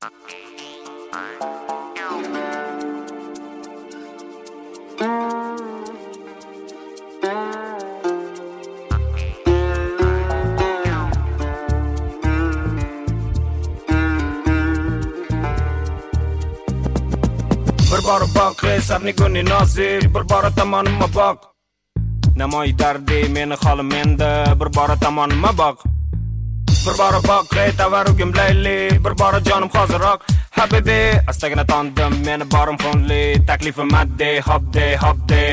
Bir bora bak, sabni kuni nasib, bir bora tomonimga bak. Namoy dardi meni holim endi, bir bora tomonimga bak. Bir bora bak, tavarugim layli, bir bora jonim hozirroq. Habibi, astagina tandim, meni borim xonli, taklifim maddi, hobde, hobde.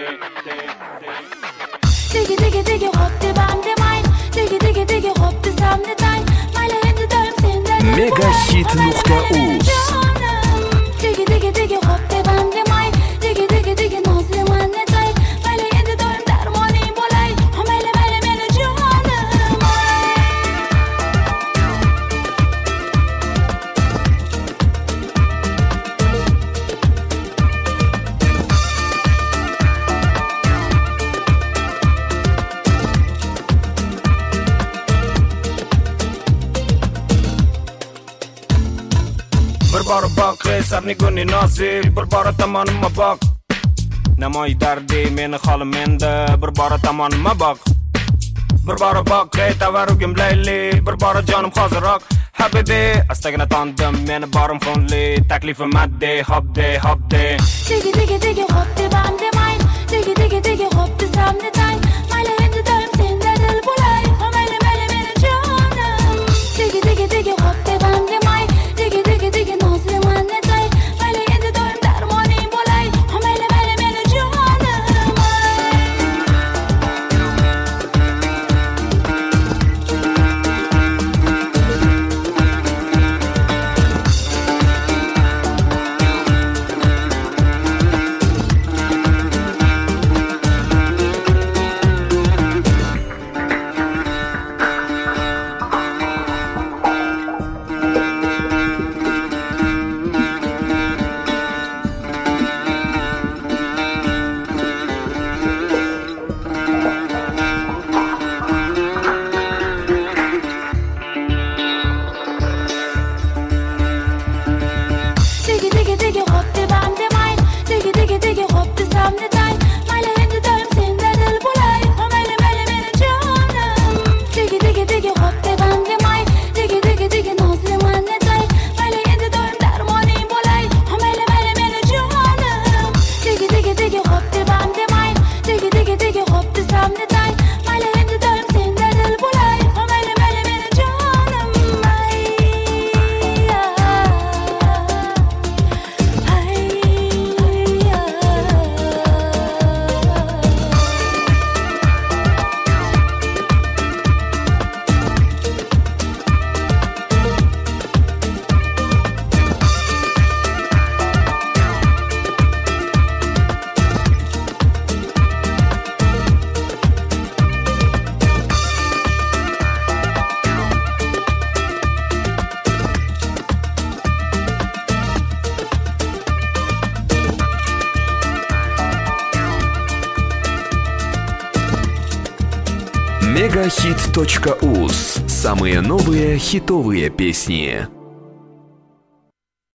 Digi digi digi hop de bam de mine, digi digi digi hop de sam de time. Mayla endi doim senden. Megahit.uz Digi digi digi hop de bam de mine, digi digi digi nozli manne tay. Mayla endi doim darmoning bo'lay, mayla mayla meni jonim. Bir bora bak, sabni kuni nasib, bir bora tomonimga bak. Namoy dardi meni holim endi, bir bora tomonimga bak. Bir bora bak, tavarugim layli, bir bora jonim hozirroq. Habibi, astagina tandim, meni borim xonli, taklifim maddi, hobde, hobde. Digi digi digi hop de bam de mine, digi digi digi hop de sam de time. Mayla endi doim senda dil bo'lay, mayla mayla meni jonim. Digi digi digi hop de bam de mine, digi digi digi nozli manne tay. Mayla endi doim darmoning bo'lay, mayla mayla meni jonim. Digi digi digi hop de bam de mine, digi digi digi hop de sam de time. Mayla endi doim senda dil bo'lay, mayla mayla meni jonim. Digi digi digi hop de bam de mine, digi digi digi nozli manne tay. Mayla endi doim darmoning bo'lay, mayla mayla meni jonim. Digi digi digi hop de bam de mine, digi digi digi hop de sam de time. Mayla endi doim senda dil bo'lay, mayla mayla meni jonim. Megahit.uz. Самые новые хитовые песни.